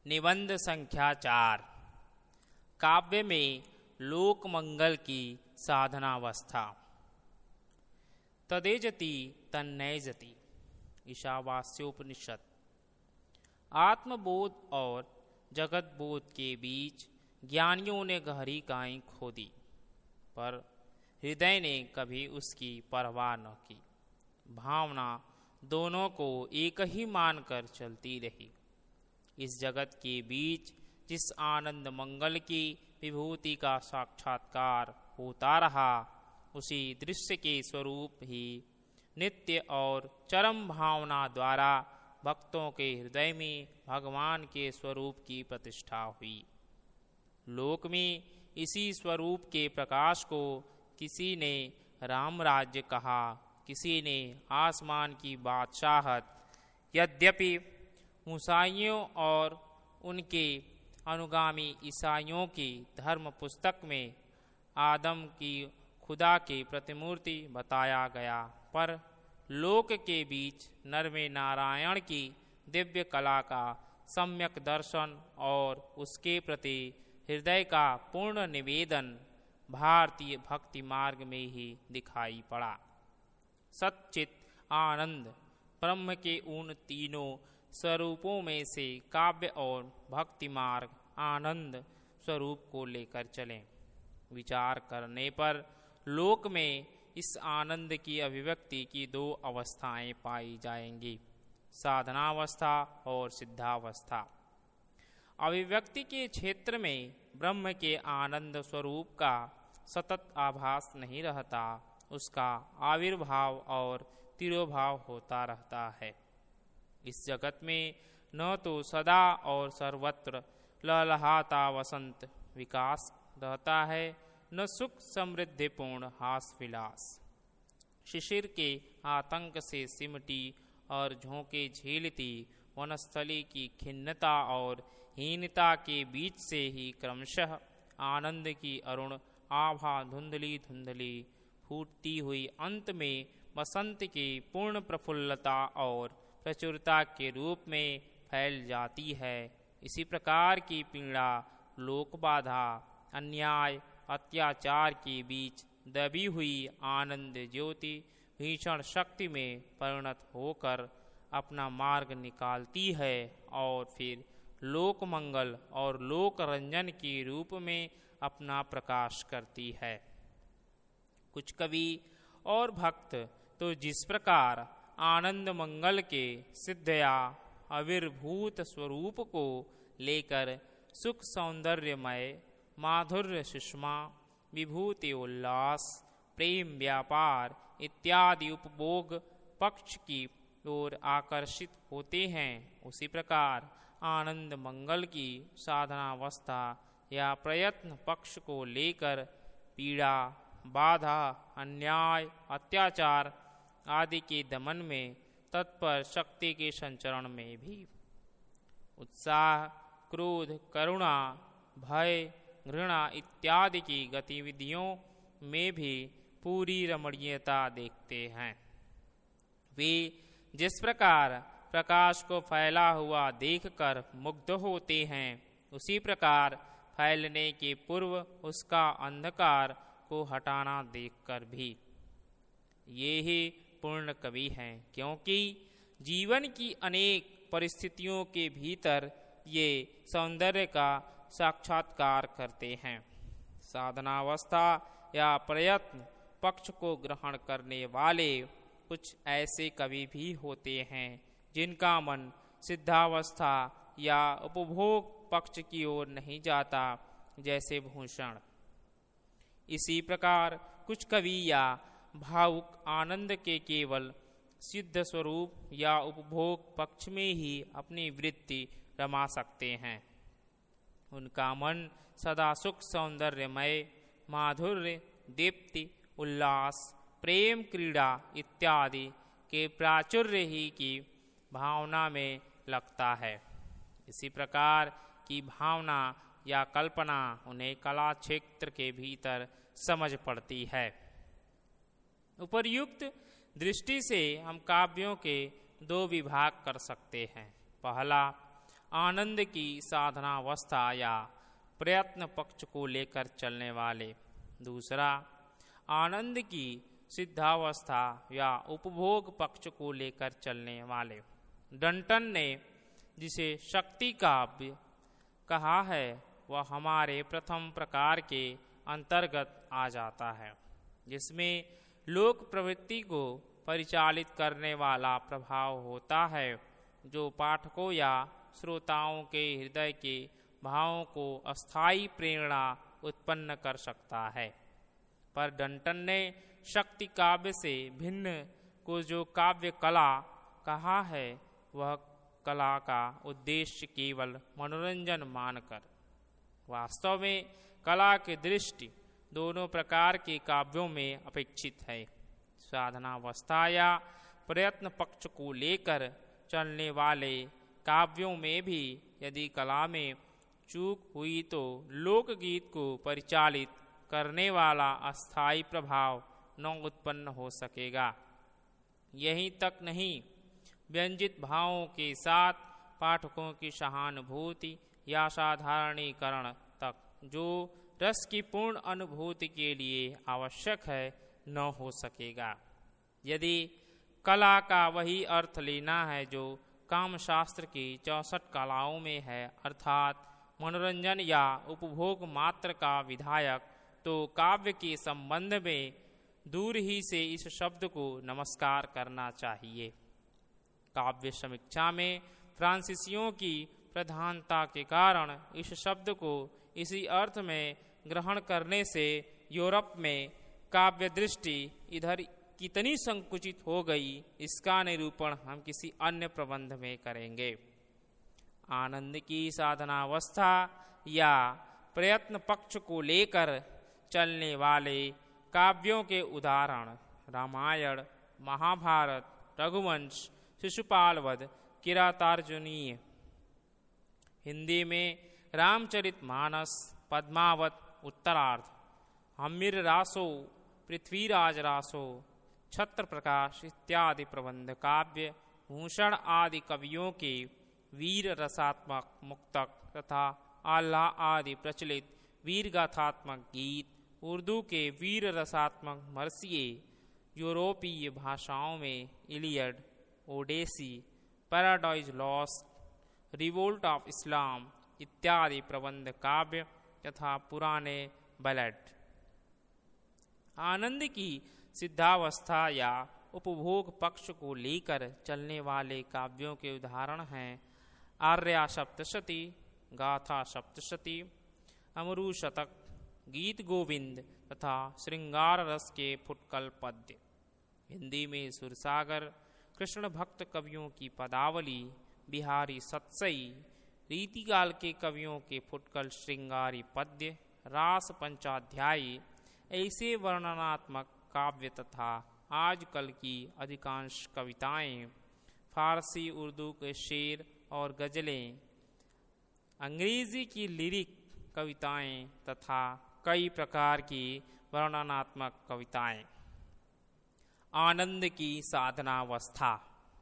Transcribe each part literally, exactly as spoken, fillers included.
निबंध संख्या चार। काव्य में लोक मंगल की साधनावस्था। तदेजति तन्नैजति ईशावास्योपनिषद। आत्मबोध और जगत बोध के बीच ज्ञानियों ने गहरी काई खोदी, पर हृदय ने कभी उसकी परवाह न की। भावना दोनों को एक ही मानकर चलती रही। इस जगत के बीच जिस आनंद मंगल की विभूति का साक्षात्कार होता रहा, उसी दृश्य के स्वरूप ही नित्य और चरम भावना द्वारा भक्तों के हृदय में भगवान के स्वरूप की प्रतिष्ठा हुई। लोक में इसी स्वरूप के प्रकाश को किसी ने राम राज्य कहा, किसी ने आसमान की बादशाहत। यद्यपि मूसाइयों और उनके अनुगामी ईसाइयों की धर्म पुस्तक में आदम की खुदा की प्रतिमूर्ति बताया गया, पर लोक के बीच नर में नारायण की दिव्य कला का सम्यक दर्शन और उसके प्रति हृदय का पूर्ण निवेदन भारतीय भक्ति मार्ग में ही दिखाई पड़ा। सच्चित आनंद ब्रह्म के उन तीनों स्वरूपों में से काव्य और भक्ति मार्ग आनंद स्वरूप को लेकर चलें। विचार करने पर लोक में इस आनंद की अभिव्यक्ति की दो अवस्थाएं पाई जाएंगी, साधनावस्था और सिद्धावस्था। अभिव्यक्ति के क्षेत्र में ब्रह्म के आनंद स्वरूप का सतत आभास नहीं रहता, उसका आविर्भाव और तिरोभाव होता रहता है। इस जगत में न तो सदा और सर्वत्र लहलहाता वसंत विकास रहता है, न सुख समृद्धिपूर्ण हास विलास। शिशिर के आतंक से सिमटी और झोंके झेलती वनस्थली की खिन्नता और हीनता के बीच से ही क्रमशः आनंद की अरुण आभा धुंधली धुंधली फूटती हुई अंत में बसंत की पूर्ण प्रफुल्लता और प्रचुरता के रूप में फैल जाती है। इसी प्रकार की पीड़ा, लोक बाधा, अन्याय, अत्याचार के बीच दबी हुई आनंद ज्योति भीषण शक्ति में परिणत होकर अपना मार्ग निकालती है और फिर लोक मंगल और लोक रंजन के रूप में अपना प्रकाश करती है। कुछ कवि और भक्त तो जिस प्रकार आनंद मंगल के सिद्ध या आविर्भूत स्वरूप को लेकर सुख सौंदर्यमय माधुर्य सुषमा विभूति उल्लास प्रेम व्यापार इत्यादि उपभोग पक्ष की ओर आकर्षित होते हैं, उसी प्रकार आनंद मंगल की साधनावस्था या प्रयत्न पक्ष को लेकर पीड़ा, बाधा, अन्याय, अत्याचार आदि के दमन में तत्पर शक्ति के संचरण में भी उत्साह, क्रोध, करुणा, भय, घृणा इत्यादि की गतिविधियों में भी पूरी रमणीयता देखते हैं। वे जिस प्रकार प्रकाश को फैला हुआ देखकर मुग्ध होते हैं, उसी प्रकार फैलने के पूर्व उसका अंधकार को हटाना देखकर भी। ये ही पूर्ण कवि हैं, क्योंकि जीवन की अनेक परिस्थितियों के भीतर ये सौंदर्य का साक्षात्कार करते हैं। साधनावस्था या प्रयत्न पक्ष को ग्रहण करने वाले कुछ ऐसे कवि भी होते हैं जिनका मन सिद्धावस्था या उपभोग पक्ष की ओर नहीं जाता, जैसे भूषण। इसी प्रकार कुछ कवि या भावुक आनंद के केवल सिद्ध स्वरूप या उपभोग पक्ष में ही अपनी वृत्ति रमा सकते हैं। उनका मन सदा सुख सौंदर्यमय माधुर्य दीप्ति उल्लास प्रेम क्रीड़ा इत्यादि के प्राचुर्य ही की भावना में लगता है। इसी प्रकार की भावना या कल्पना उन्हें कला क्षेत्र के भीतर समझ पड़ती है। उपर्युक्त दृष्टि से हम काव्यों के दो विभाग कर सकते हैं। पहला, आनंद की साधनावस्था या प्रयत्न पक्ष को लेकर चलने वाले। दूसरा, आनंद की सिद्धावस्था या उपभोग पक्ष को लेकर चलने वाले। डंटन ने जिसे शक्ति काव्य कहा है वह हमारे प्रथम प्रकार के अंतर्गत आ जाता है, जिसमें लोक प्रवृत्ति को परिचालित करने वाला प्रभाव होता है, जो पाठकों या श्रोताओं के हृदय के भावों को अस्थायी प्रेरणा उत्पन्न कर सकता है। पर डंटन ने शक्ति काव्य से भिन्न को जो काव्य कला कहा है वह कला का उद्देश्य केवल मनोरंजन मानकर। वास्तव में कला की दृष्टि दोनों प्रकार के काव्यों में अपेक्षित है। साधनावस्था या प्रयत्न पक्ष को लेकर चलने वाले काव्यों में भी यदि कला में चूक हुई तो लोकगीत को परिचालित करने वाला अस्थायी प्रभाव न उत्पन्न हो सकेगा। यहीं तक नहीं, व्यंजित भावों के साथ पाठकों की सहानुभूति या साधारणीकरण तक, जो रस की पूर्ण अनुभूति के लिए आवश्यक है, न हो सकेगा। यदि कला का वही अर्थ लेना है जो कामशास्त्र की चौसठ कलाओं में है, अर्थात मनोरंजन या उपभोग मात्र का विधायक, तो काव्य के संबंध में दूर ही से इस शब्द को नमस्कार करना चाहिए। काव्य समीक्षा में फ्रांसीसियों की प्रधानता के कारण इस शब्द को इसी अर्थ में ग्रहण करने से यूरोप में काव्य दृष्टि इधर कितनी संकुचित हो गई, इसका निरूपण हम किसी अन्य प्रबंध में करेंगे। आनंद की साधनावस्था या प्रयत्न पक्ष को लेकर चलने वाले काव्यों के उदाहरण रामायण, महाभारत, रघुवंश, शिशुपाल वध, किरातार्जुनीय। हिंदी में रामचरितमानस, पद्मावत उत्तरार्ध, हम्मीर रासो, पृथ्वीराज रासो, छत्र प्रकाश इत्यादि प्रबंध काव्य भूषण आदि कवियों के वीर रसात्मक मुक्तक तथा आल्हा आदि प्रचलित वीर गाथात्मक गीत, उर्दू के वीर रसात्मक मरसिए, यूरोपीय भाषाओं में Iliad, Odyssey, Paradise Lost, Revolt of Islam इत्यादि प्रबंध काव्य तथा पुराने बैलेड। आनंद की सिद्धावस्था या उपभोग पक्ष को लेकर चलने वाले काव्यों के उदाहरण हैं आर्या सप्तशती, गाथा सप्तशती, अमरू शतक, गीत गोविंद तथा श्रृंगार रस के फुटकल पद्य। हिंदी में सुरसागर, कृष्ण भक्त कवियों की पदावली, बिहारी सत्सई, रीतिकाल के कवियों के फुटकल श्रृंगारी पद्य, रास पंचाध्यायी, ऐसे वर्णनात्मक काव्य तथा आजकल की अधिकांश कविताएं, फारसी उर्दू के शेर और गजलें, अंग्रेजी की लिरिक कविताएं तथा कई प्रकार की वर्णनात्मक कविताएं। आनंद की साधनावस्था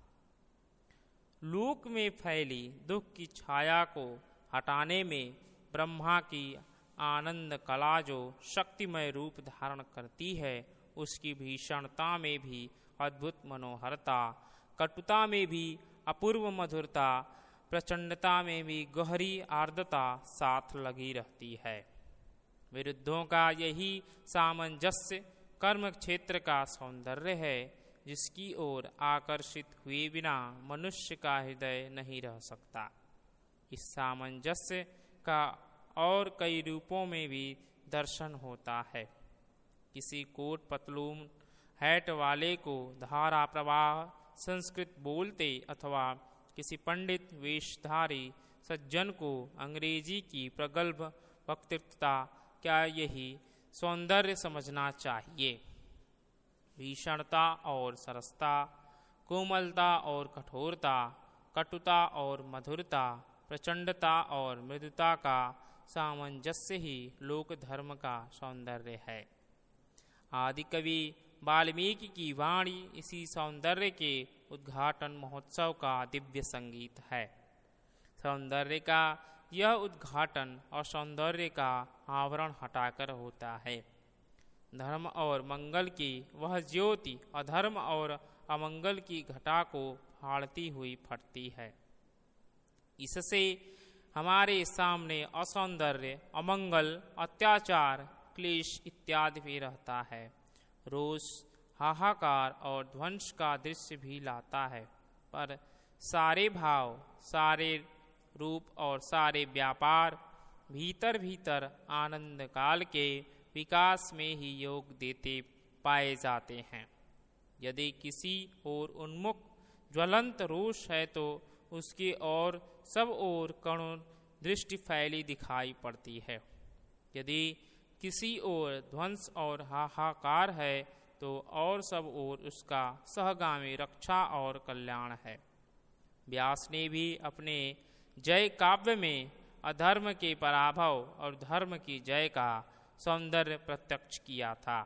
लोक में फैली दुख की छाया को हटाने में ब्रह्मा की आनंद कला जो शक्तिमय रूप धारण करती है, उसकी भीषणता में भी अद्भुत मनोहरता, कटुता में भी अपूर्व मधुरता, प्रचंडता में भी गहरी आर्द्रता साथ लगी रहती है। विरुद्धों का यही सामंजस्य कर्म क्षेत्र का सौंदर्य है, जिसकी ओर आकर्षित हुए बिना मनुष्य का हृदय नहीं रह सकता। इस सामंजस्य का और कई रूपों में भी दर्शन होता है। किसी कोट पतलून हैट वाले को धारा प्रवाह संस्कृत बोलते अथवा किसी पंडित वेशधारी सज्जन को अंग्रेजी की प्रगल्भ वक्तृता क्या यही सौंदर्य समझना चाहिए। भीषणता और सरसता, कोमलता और कठोरता, कटुता और मधुरता, प्रचंडता और मृदुता का सामंजस्य ही लोक धर्म का सौंदर्य है। आदि कवि वाल्मीकि की वाणी इसी सौंदर्य के उद्घाटन महोत्सव का दिव्य संगीत है। सौंदर्य का यह उद्घाटन और सौंदर्य का आवरण हटाकर होता है। धर्म और मंगल की वह ज्योति अधर्म और अमंगल की घटा को फाड़ती हुई फटती है। इससे हमारे सामने असौंदर्य, अमंगल, अत्याचार, क्लेश इत्यादि भी रहता है। रोष, हाहाकार और ध्वंस का दृश्य भी लाता है, पर सारे भाव, सारे रूप और सारे व्यापार भीतर भीतर आनंद काल के विकास में ही योग देते पाए जाते हैं। यदि किसी ओर उन्मुख ज्वलंत रोष है तो उसके ओर सब ओर करुण दृष्टि फैली दिखाई पड़ती है। यदि किसी ओर ध्वंस और हाहाकार है तो और सब ओर उसका सहगामी रक्षा और कल्याण है। व्यास ने भी अपने जय काव्य में अधर्म के पराभव और धर्म की जय का सौंदर्य प्रत्यक्ष किया था।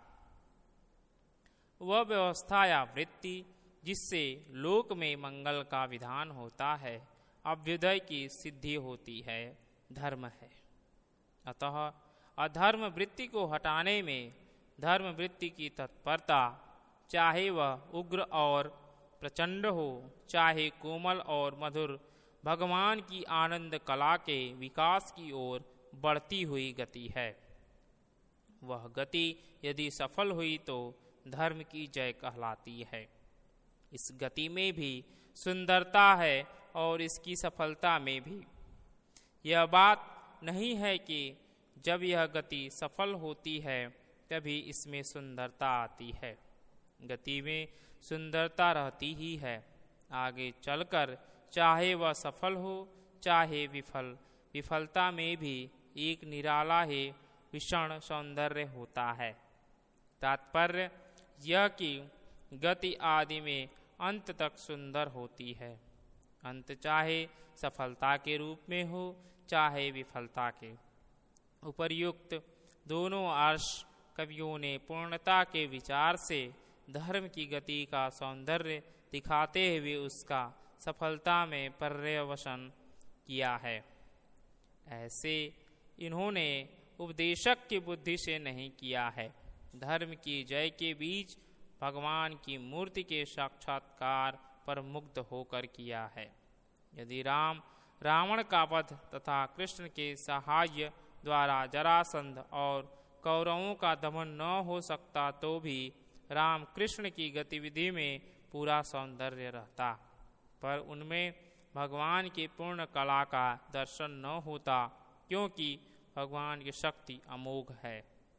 वह व्यवस्था या वृत्ति जिससे लोक में मंगल का विधान होता है, अभ्युदय की सिद्धि होती है, धर्म है। अतः अधर्म वृत्ति को हटाने में धर्म वृत्ति की तत्परता, चाहे वह उग्र और प्रचंड हो, चाहे कोमल और मधुर, भगवान की आनंद कला के विकास की ओर बढ़ती हुई गति है। वह गति यदि सफल हुई तो धर्म की जय कहलाती है। इस गति में भी सुंदरता है और इसकी सफलता में भी। यह बात नहीं है कि जब यह गति सफल होती है तभी इसमें सुंदरता आती है। गति में सुंदरता रहती ही है। आगे चलकर चाहे वह सफल हो चाहे विफल, विफलता में भी एक निराला ही विषण सौंदर्य होता है। तात्पर्य यह कि गति आदि में अंत तक सुंदर होती है। अंत चाहे सफलता के रूप में हो चाहे विफलता के। उपर्युक्त दोनों आर्ष कवियों ने पूर्णता के विचार से धर्म की गति का सौंदर्य दिखाते हुए उसका सफलता में पर्यवसन किया है। ऐसे इन्होंने उपदेशक की बुद्धि से नहीं किया है। धर्म की जय के बीच भगवान की मूर्ति के साक्षात्कार पर मुग्ध होकर किया है। यदि राम रावण का वध तथा कृष्ण के सहाय द्वारा जरासंध और कौरवों का दमन न हो सकता तो भी राम कृष्ण की गतिविधि में पूरा सौंदर्य रहता, पर उनमें भगवान की पूर्ण कला का दर्शन न होता, क्योंकि भगवान की शक्ति अमोघ है।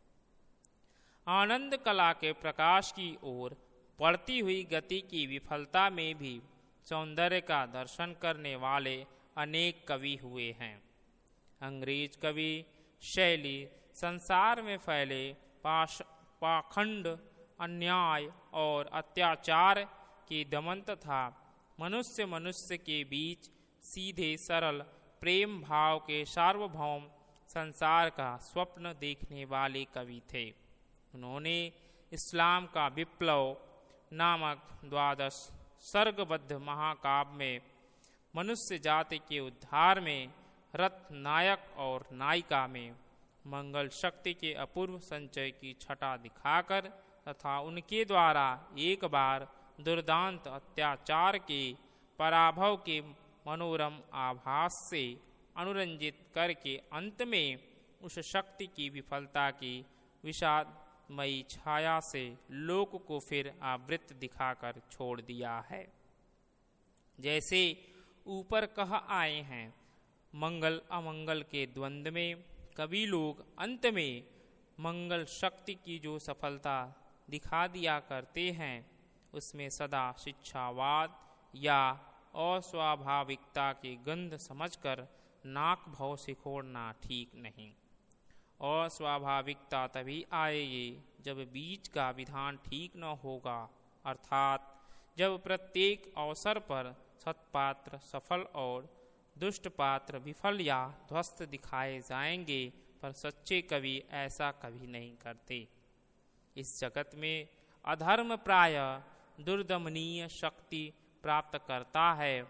आनंद कला के प्रकाश की ओर बढ़ती हुई गति की विफलता में भी सौंदर्य का दर्शन करने वाले अनेक कवि हुए हैं। अंग्रेज कवि शैली संसार में फैले पाश पाखंड, अन्याय और अत्याचार के दमन तथा मनुष्य मनुष्य के बीच सीधे सरल प्रेम भाव के सार्वभौम संसार का स्वप्न देखने वाले कवि थे। उन्होंने इस्लाम का विप्लव नामक द्वादश सर्गबद्ध महाकाव्य में मनुष्य जाति के उद्धार में रथ नायक और नायिका में मंगल शक्ति के अपूर्व संचय की छटा दिखाकर तथा उनके द्वारा एक बार दुर्दांत अत्याचार के पराभव के मनोरम आभास से अनुरंजित करके अंत में उस शक्ति की विफलता की विषादमयी छाया से लोक को फिर आवृत दिखाकर छोड़ दिया है। जैसे ऊपर कह आए हैं, मंगल अमंगल के द्वंद्व में कभी लोग अंत में मंगल शक्ति की जो सफलता दिखा दिया करते हैं उसमें सदा शिक्षावाद या अस्वाभाविकता की गंध समझकर नाक भव सिकोड़ना ठीक नहीं। अस्वाभाविकता तभी आएगी जब बीच का विधान ठीक न होगा, अर्थात जब प्रत्येक अवसर पर सत्पात्र सफल और दुष्ट पात्र विफल या ध्वस्त दिखाए जाएंगे, पर सच्चे कवि ऐसा कभी नहीं करते। इस जगत में अधर्म प्राय दुर्दमनीय शक्ति प्राप्त करता है,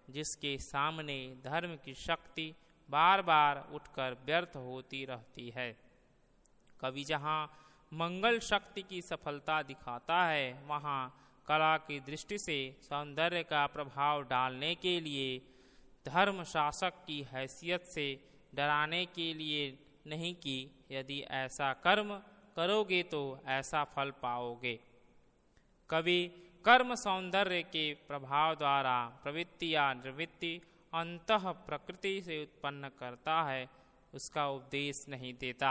जिसके सामने धर्म की शक्ति बार बार उठकर व्यर्थ होती रहती है। कवि जहाँ मंगल शक्ति की सफलता दिखाता है, वहाँ कला की दृष्टि से सौंदर्य का प्रभाव डालने के लिए, धर्म शासक की हैसियत से डराने के लिए नहीं कि यदि ऐसा कर्म करोगे तो ऐसा फल पाओगे। कवि कर्म सौंदर्य के प्रभाव द्वारा प्रवृत्ति या निवृत्ति अंतः प्रकृति से उत्पन्न करता है, उसका उपदेश नहीं देता।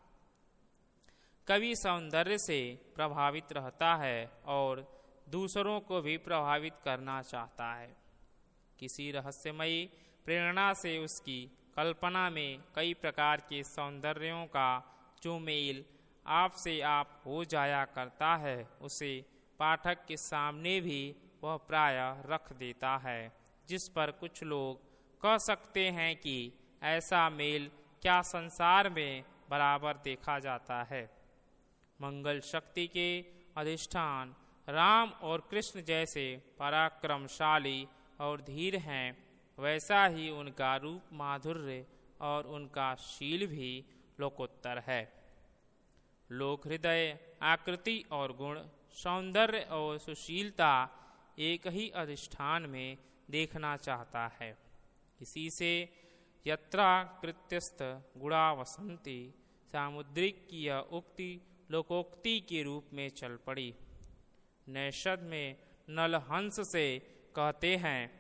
कवि सौंदर्य से प्रभावित रहता है और दूसरों को भी प्रभावित करना चाहता है। किसी रहस्यमयी प्रेरणा से उसकी कल्पना में कई प्रकार के सौंदर्यों का जो मेल आपसे आप हो जाया करता है, उसे पाठक के सामने भी वह प्रायः रख देता है, जिस पर कुछ लोग कह सकते हैं कि ऐसा मेल क्या संसार में बराबर देखा जाता है। मंगल शक्ति के अधिष्ठान राम और कृष्ण जैसे पराक्रमशाली और धीर हैं, वैसा ही उनका रूप माधुर्य और उनका शील भी लोकोत्तर है। लोक हृदय, आकृति और गुण, सौंदर्य और सुशीलता एक ही अधिष्ठान में देखना चाहता है। इसी से यत्रा कृत्यस्थ गुणा वसंती सामुद्रिक की यह उक्ति लोकोक्ति के रूप में चल पड़ी। नैषद में नलहंस से कहते हैं,